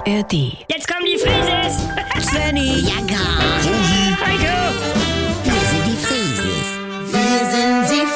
ARD. Jetzt kommen die Frises! Svenny, ja gar. Heiko! Wir sind die Frieses. Wir sind die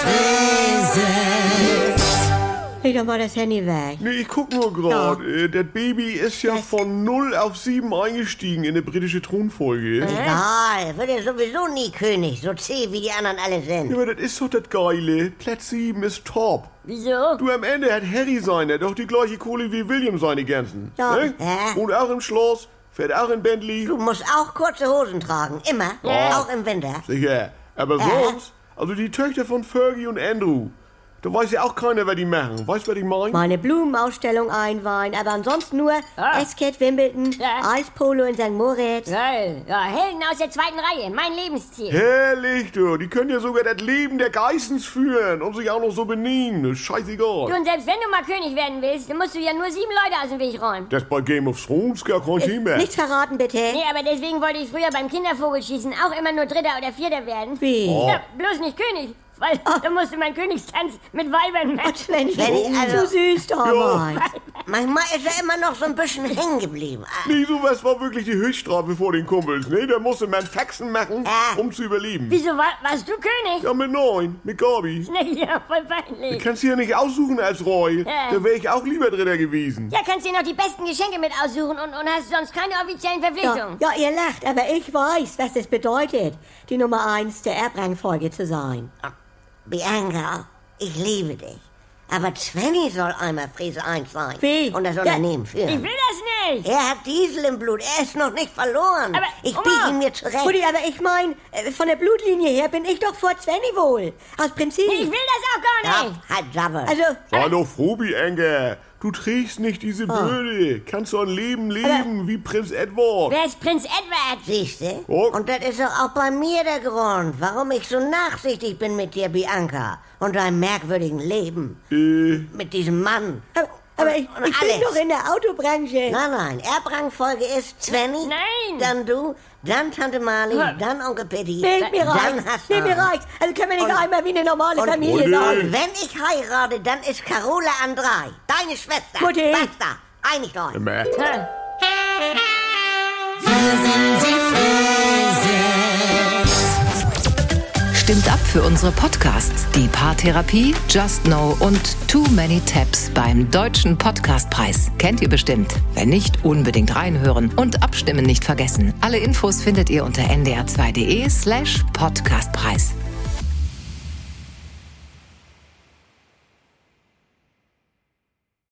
Frieses. Leg doch mal das Handy weg. Nee, ich guck nur gerade. Das Baby ist ja von 0 auf 7 eingestiegen in die britische Thronfolge. Egal, wird er sowieso nie König, so zäh wie die anderen alle sind. Ja, aber das ist doch das Geile. Platz 7 ist top. Wieso? Du, am Ende hat Harry seine doch die gleiche Kohle wie William seine ganzen. Ja. Ne? Ja. Wohnt auch im Schloss, fährt auch in Bentley. Du musst auch kurze Hosen tragen, immer, auch im Winter. Sicher. Aber sonst, also die Töchter von Fergie und Andrew, da weiß ja auch keiner, wer die machen. Weißt du, was ich meine? Meine Blumenausstellung einweihen, aber ansonsten nur Esket Wimbledon, Ja. Eispolo in St. Moritz. Geil. Ja, Helden aus der zweiten Reihe, mein Lebensziel. Herrlich, du. Die können ja sogar das Leben der Geissens führen und sich auch noch so benehmen. Das ist scheißegal. Du, und selbst wenn du mal König werden willst, dann musst du ja nur 7 Leute aus dem Weg räumen. Das bei Game of Thrones gar kein Thema. Nichts verraten, bitte. Nee, aber deswegen wollte ich früher beim Kindervogelschießen auch immer nur Dritter oder Vierter werden. Wie? Ja, bloß nicht König. Weil da musste mein Königstanz mit Weibern machen. Svenny, Svenny, also- so süß doch mal. Manchmal ist er immer noch so ein bisschen hängen geblieben. Nee, sowas war wirklich die Höchststrafe vor den Kumpels. Nee, da musste man Faxen machen, um zu überleben. Wieso, warst du König? Ja, mit 9, mit Gabi. Nee, ja, voll peinlich. Kannst du ja nicht aussuchen als Roy. Ja. Da wäre ich auch lieber Dritter gewesen. Ja, kannst dir noch die besten Geschenke mit aussuchen und hast sonst keine offiziellen Ja, Verpflichtungen. ja, ihr lacht, aber ich weiß, was das bedeutet, die Nummer 1 der Erbrangfolge zu sein. Bianca, ich liebe dich. Aber Svenny soll einmal Friese 1 sein. Wie? Und das Ja, Unternehmen Ich führen. will das nicht. Er hat Diesel im Blut, er ist noch nicht verloren. Aber, ich Oma. biege ihn mir zurecht. Mutti, aber ich meine, von der Blutlinie her bin ich doch vor Svenny wohl. Aus Prinzip. Ich will das auch gar Ja, nicht. halt Jabber. Also, Sei doch froh, Bianca. Du trägst nicht diese Bürde. Kannst doch ein Leben leben wie Prinz Edward. Wer ist Prinz Edward? Siehste? Oh. Und das ist doch auch bei mir der Grund, warum ich so nachsichtig bin mit dir, Bianca. Und deinem merkwürdigen Leben. Mit diesem Mann. aber ich Und bin Alex. doch in der Autobranche. Nein, Erbrangfolge ist Svenny. Nein. Dann du, dann Tante Marli, dann Onkel Pitti. Nee, mir dann reicht's. hast Nee, du. mir reicht's. Also können wir nicht Und- einmal wie eine normale und- Familie Mutti. sein. Und wenn ich heirate, dann ist Carola an 3. Deine Schwester. Mutti. Basta. Einig euch. Immer. Ha. Stimmt ab für unsere Podcasts. Die Paartherapie, Just Know und Too Many Tabs beim Deutschen Podcastpreis. Kennt ihr bestimmt. Wenn nicht, unbedingt reinhören und abstimmen nicht vergessen. Alle Infos findet ihr unter ndr2.de/Podcastpreis.